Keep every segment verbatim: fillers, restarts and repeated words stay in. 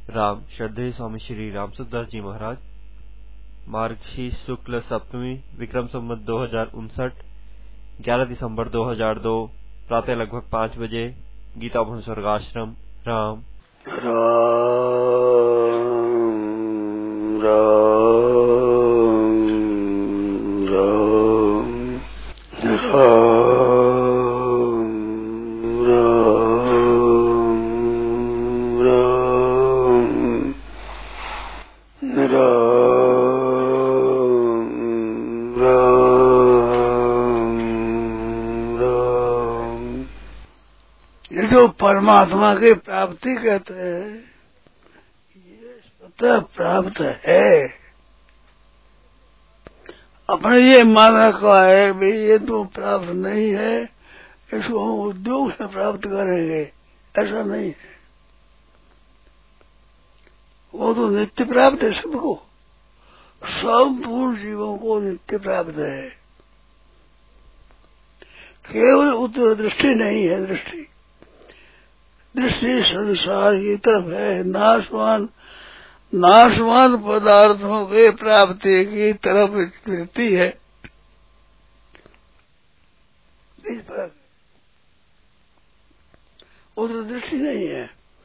राम श्रद्धेय स्वामी श्री रामसुखदास जी महाराज। मार्गशीर्ष शुक्ल सप्तमी विक्रम संवत दो हजार उनसठ ग्यारह दिसंबर दो हजार दो प्रातः लगभग पाँच बजे गीता भवन स्वर्गाश्रम। राम राम राम राम जो परमात्मा की प्राप्ति कहते हैं ये स्वतः प्राप्त है। अपने ये माना का है भाई ये तो प्राप्त नहीं है, इसको हम उद्योग से प्राप्त करेंगे, ऐसा नहीं है। वो तो नित्य प्राप्त है सबको, संपूर्ण जीवों को नित्य प्राप्त है। केवल उत्तर दृष्टि नहीं है, दृष्टि दृष्टि संसार की तरफ है, नाशवान नाशवान पदार्थों के प्राप्ति की तरफ वृत्ति है। इस पर उधर दृष्टि नहीं है,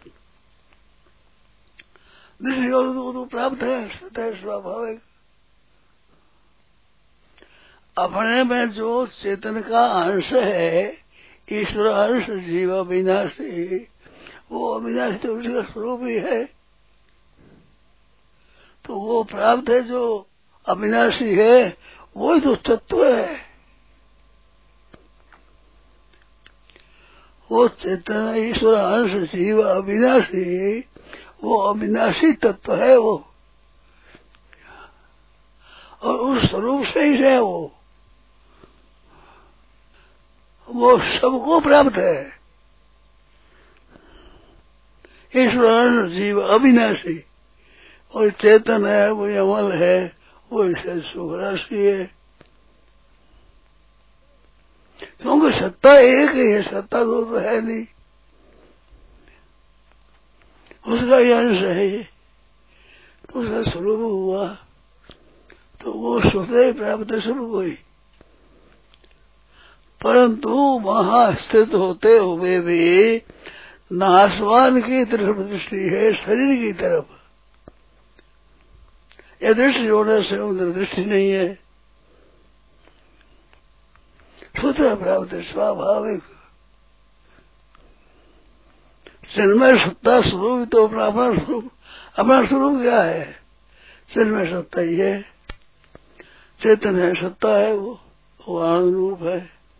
दृष्टि वो तो प्राप्त है, स्वतः स्वाभाविक। अपने में जो चेतन का अंश है, ईश्वर अंश जीव अविनाशी, वो अविनाशी तो उसका स्वरूप ही है, तो वो प्राप्त है जो अविनाशी है, वही तो तत्व है। वो चेतन ईश्वर अंश जीव अविनाशी, वो अविनाशी तत्व है वो, और उस स्वरूप से ही है वो वो सबको प्राप्त है। ईश्वर जीव अविनाशी और चेतन है, वो अमल है, वो इसे सुख राशि है। क्योंकि सत्ता एक ही है, सत्ता दो तो है नहीं, उसका ही अंश है ये, तो उसका स्वरूप हुआ तो वो स्वतः प्राप्त है सबको ही। परंतु वहां स्थित होते हुए भी नाशवान की तरफ दृष्टि है, शरीर की तरफ। यह दृष्टि होने से उधर दृष्टि नहीं है, स्वतः प्राप्त है, स्वाभाविक। चिन्मय सत्ता स्वरूप तो अपना अपना स्वरूप, अपना स्वरूप क्या है? चिन्मय सत्ता ही है, चेतन है, सत्ता है, वो वो आनंद रूप है,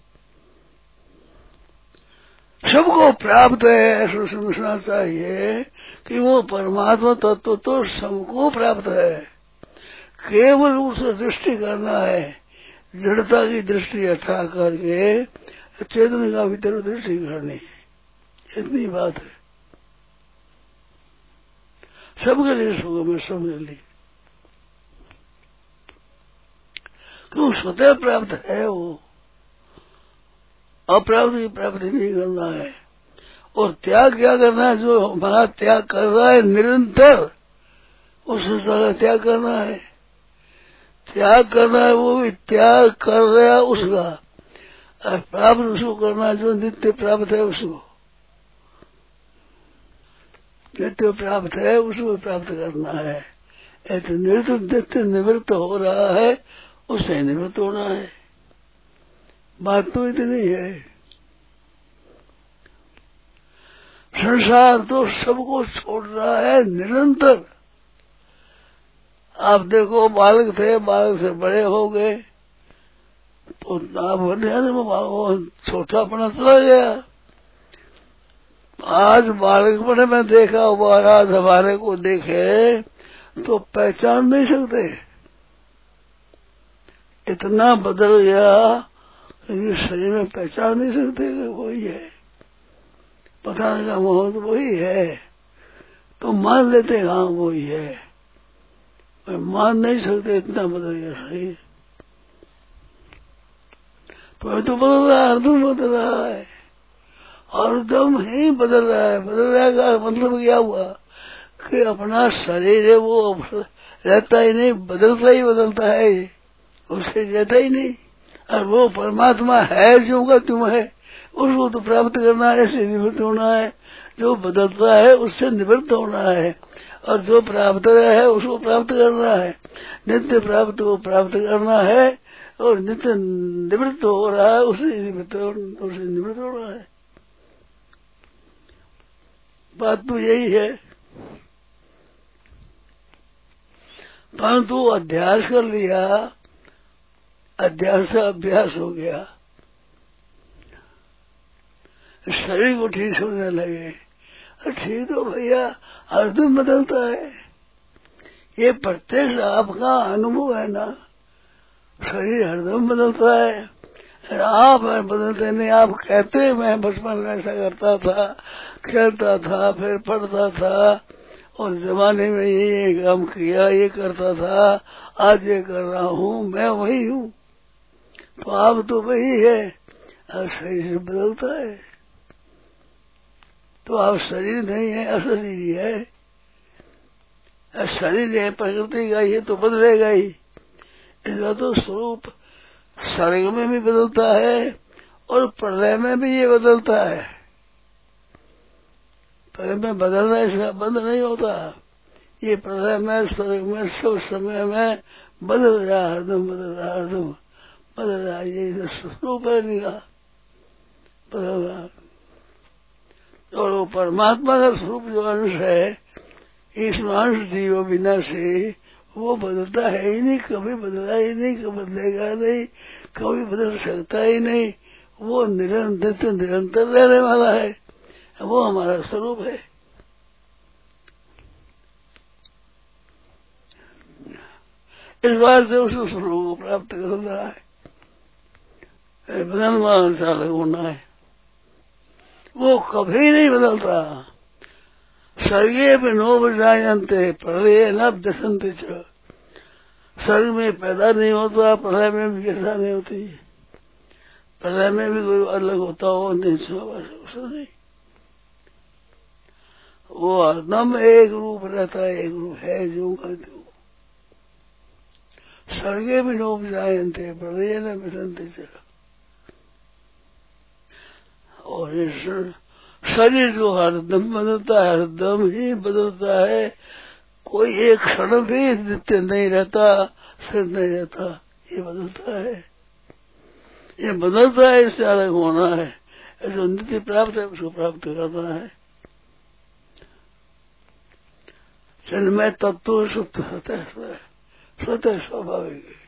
सबको प्राप्त है। ऐसा समझना चाहिए कि वो परमात्मा तत्व तो सबको प्राप्त है, केवल उसे दृष्टि करना है, जड़ता की दृष्टि हटा करके चेतन का भीतर दृष्टि करनी है, इतनी बात है। सबके लिए सुगम है, समझ ली, क्यों स्वतः प्राप्त है वो, अप्राप्त की प्राप्ति नहीं करना है। और त्याग क्या करना है? जो हमारा त्याग कर रहा है निरंतर, उससे सारा त्याग करना है, त्याग करना है, वो भी त्याग कर रहा है उसका, और प्राप्त उसको करना है जो नित्य प्राप्त है, उसको नित्य प्राप्त है उसको प्राप्त करना है। ऐसे नित्य नित्य निवृत्त हो रहा है, उससे निवृत्त होना है। बात तो इतनी है। संसार तो सबको छोड़ रहा है निरंतर। आप देखो, बालक थे, बालक से बड़े हो गए तो आप छोटापना चला गया। आज बालकपने में देखा, महाराज हमारे को देखे तो पहचान नहीं सकते, इतना बदल गया कि शरीर में पहचान नहीं सकते कि वही है, बताने का मोह तो वही है, तो मान लेते हाँ वही है, मान नहीं सकते, इतना बदल गया शरीर। तो तो बदल रहा है, हरदम बदल रहा है, हरदम ही बदल रहा है। बदल रहा है मतलब क्या हुआ कि अपना शरीर है वो रहता ही नहीं, बदलता ही बदलता है, उससे रहता ही नहीं। और वो परमात्मा है जो का तुम है, उसको तो प्राप्त करना है, ऐसे निवृत्त होना है। जो बदलता है उससे निवृत्त होना है, और जो प्राप्त है उसको प्राप्त करना है। नित्य प्राप्त को प्राप्त करना है, और नित्य निवृत्त हो रहा है उससे निवृत्त उससे निवृत्त होना है। बात तो यही है। परंतु अध्यास कर लिया, अध्यास से अभ्यास हो गया, शरीर को ठीक होने लगे। ठीक तो भैया हरदम बदलता है, ये प्रत्यक्ष आपका अनुभव है ना। शरीर हरदम बदलता है, आप बदलते नहीं। आप कहते मैं बचपन में ऐसा करता था, खेलता था, फिर पढ़ता था, और जमाने में ये काम किया, ये करता था, आज ये कर रहा हूँ, मैं वही हूँ। तो आप तो वही है, और शरीर बदलता है। तो आप शरीर नहीं है, अशरीर है। शरीर है प्रकृति का, ये तो बदलेगा ही। इसका तो स्वरूप सर्ग में भी बदलता है, और प्रलय में भी ये बदलता है। प्रलय में बदलना इसका बंद नहीं होता, ये प्रलय में स्वर्ग में सब समय में बदल रहा, हरदम बदल रहा, हरदम बदल रहा। ये स्वरूप है निका बदल रहा। और वो परमात्मा का स्वरूप जो अंश है, इस अंश जीव बिना से वो बदलता है ही नहीं, कभी बदला ही नहीं, कभी बदलेगा नहीं, कभी बदल सकता ही नहीं। वो निरंतर निरंतर रहने वाला है, वो हमारा स्वरूप है। इस बात से उस स्वरूप को प्राप्त करना है, बदलवा चालक होना है। वो कभी नहीं बदलता। सर्गे में नो बजायंते प्रलय न दशंते च। सर्ग में पैदा नहीं होता, प्रलय में भी पैदा नहीं होती। प्रलय में भी कोई अलग होता हो नहीं, सब नहीं। वो हरदम एक रूप रहता है, एक रूप है जो कहते हो। सर्गे भी नो बजायंते प्रलय न दशंते च। और इस शरीर जो हरदम बदलता है, हरदम ही बदलता है। कोई एक क्षण भी नित्य नहीं रहता, स्थिर नहीं रहता, ये बदलता है। ये बदलता है, इससे अलग होना है। जो नित्य प्राप्त है उसको प्राप्त करना है। चिन्मय तत्व सुप्त स्वतः स्वतः स्वाभाविक है,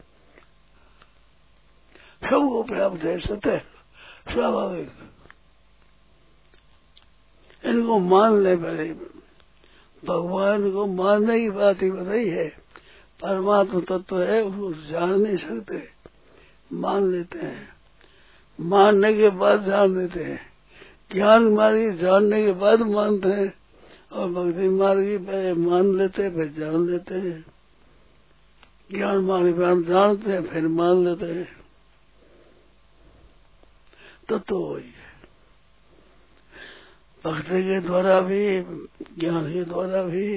सबको प्राप्त है, स्वतः स्वाभाविक। इनको मान ले पहले। भगवान को मानने की बात ही बताई है। परमात्मा तत्व है, उसको जान नहीं सकते, मान लेते हैं। मानने के बाद जान लेते हैं। ज्ञान मार्ग जानने के बाद मानते हैं, और भक्ति मार्ग पहले मान लेते हैं, फिर जान लेते हैं। ज्ञान मार्ग जानते हैं, फिर मान लेते हैं। तत्व वही है। भक्ति के द्वारा भी, ज्ञान के द्वारा भी।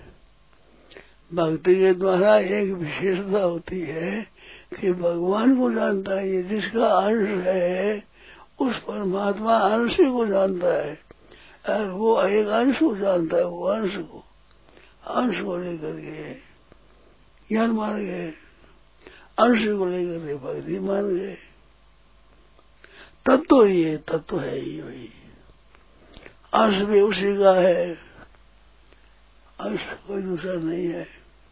भक्ति के द्वारा एक विशेषता होती है कि भगवान को जानता है। ये जिसका अंश है उस परमात्मा अंश को जानता है, और वो एक अंश को जानता है। वो अंश को अंश को लेकर के ज्ञान मान गए, अंश को लेकर के भक्ति मान गए। तत्व ही है, तत्व है ही वही। अंश भी उसी का है, अंश कोई दूसरा नहीं है।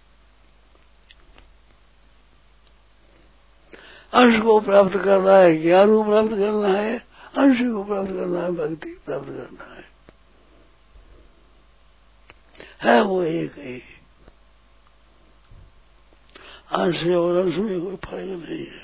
अंश को प्राप्त करना है, ज्ञान को प्राप्त करना है, अंश को प्राप्त करना है, भक्ति प्राप्त करना है। है वो एक ही। अंश और अंश में कोई फर्क नहीं है।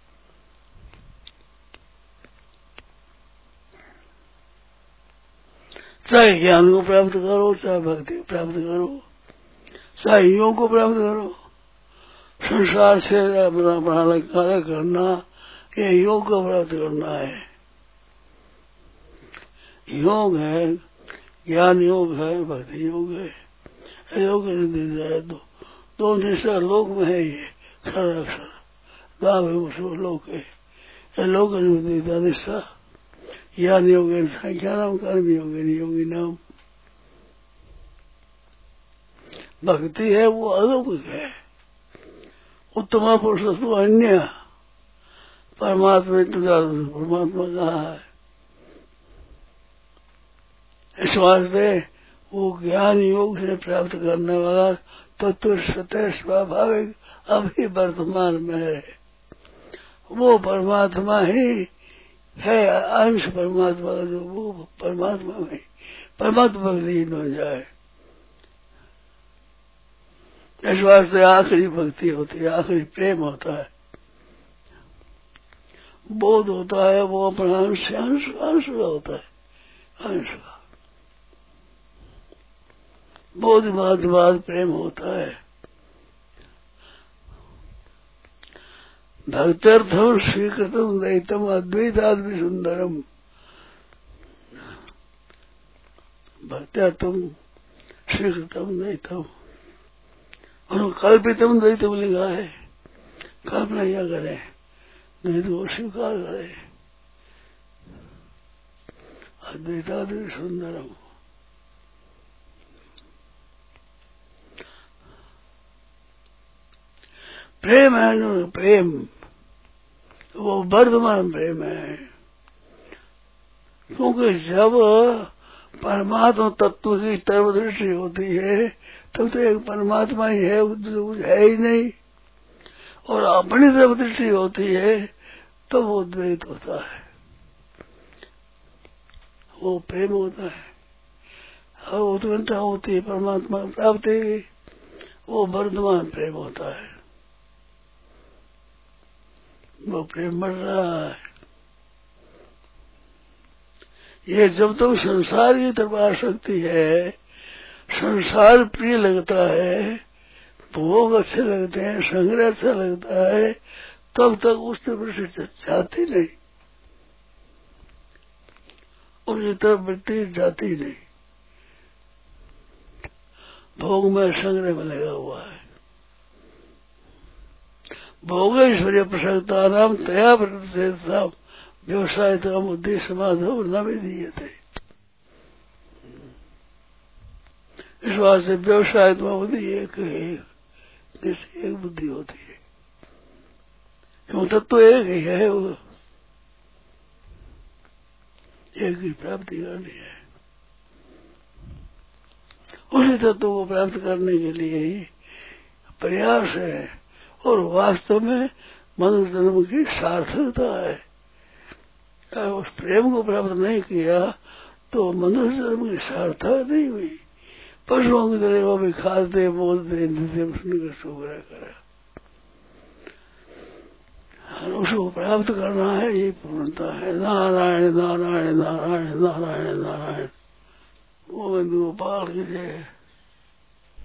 चाहे ज्ञान को प्राप्त करो, चाहे भक्ति को प्राप्त करो, चाहे योग को प्राप्त करो। संसार से अपना पढ़ाना कार्य करना, ये योग को प्राप्त करना है। योग है, ज्ञान योग है, भक्ति योग है। योग निष्ठा दो दो निष्ठा लोक में है। ये क्षर अक्षर दाव लोक है। लोक निष्ठा ज्ञान योग संख्या नाम कर्म योग योगी नाम। भक्ति है वो अलौकिक है। उत्तमा पुरुष तो अन्य परमात्मा परमात्मा कहा है। इस वास्ते वो ज्ञान योग से प्राप्त करने वाला तत्व सत्य स्वाभाविक अभी वर्तमान में है। वो परमात्मा ही है, अंश परमात्मा का, जो वो परमात्मा में परमात्मा में लीन हो जाए। इस वास्ते आखिरी भक्ति होती है, आखिरी प्रेम होता है, बोध होता है। वो अपना अंश अंश अंश का होता है, अंश का बोध बाद बाद प्रेम होता है। भक्त्यर्थम स्वीकृतम दैतम अद्वैताद्वि सुंदरम। भक्त्यर्थम स्वीकृतम दैतम और कल्पितम द्वैतम लिखा है। कल्पना क्या करे, द्वैत को स्वीकार करे। अद्वैताद्वि सुंदरम। प्रेम है न, प्रेम वो वर्धमान प्रेम है। क्योंकि जब परमात्मा तत्व की तरफ दृष्टि होती है तब तो एक परमात्मा ही है, कुछ है ही नहीं। और अपनी तरफ दृष्टि होती है तो वो द्वैत होता है, वो प्रेम होता है। और उत्कंठा होती है परमात्मा प्राप्ति, वो वर्धमान प्रेम होता है। वो प्रेम बढ़ रहा है। ये जब तक तो संसार की तरफ आसक्ति है, संसार प्रिय लगता है, भोग अच्छे लगते हैं, संग्रह अच्छा लगता है, तब तक उस तरफ से जाती नहीं, उसकी तरफ वृत्ति जाती नहीं। भोग में संग्रह में लगा हुआ है। भोगेश्वर्य प्रसक्ता नाम तया प्रत्येता व्यवसाय तो बुद्धि समाधो न विधीये थे। इस वास्ते व्यवसाय तो बुद्धि एक है, जैसे एक बुद्धि होती है, क्यों तत्व तो एक ही है। वो एक ही प्राप्ति करनी है। उसी तत्व को प्राप्त करने के लिए ही प्रयास है। और वास्तव में मनुष्य जन्म की सार्थकता है। उस प्रेम को प्राप्त नहीं किया तो मनुष्य जन्म की सार्थक नहीं हुई। पशुओं की तरह वो भी खाते बोलते सुनकर सुग्रह करा। उसको प्राप्त करना है, ये पूर्णता है। नारायण नारायण नारायण नारायण नारायण। वो गोपाल की जय।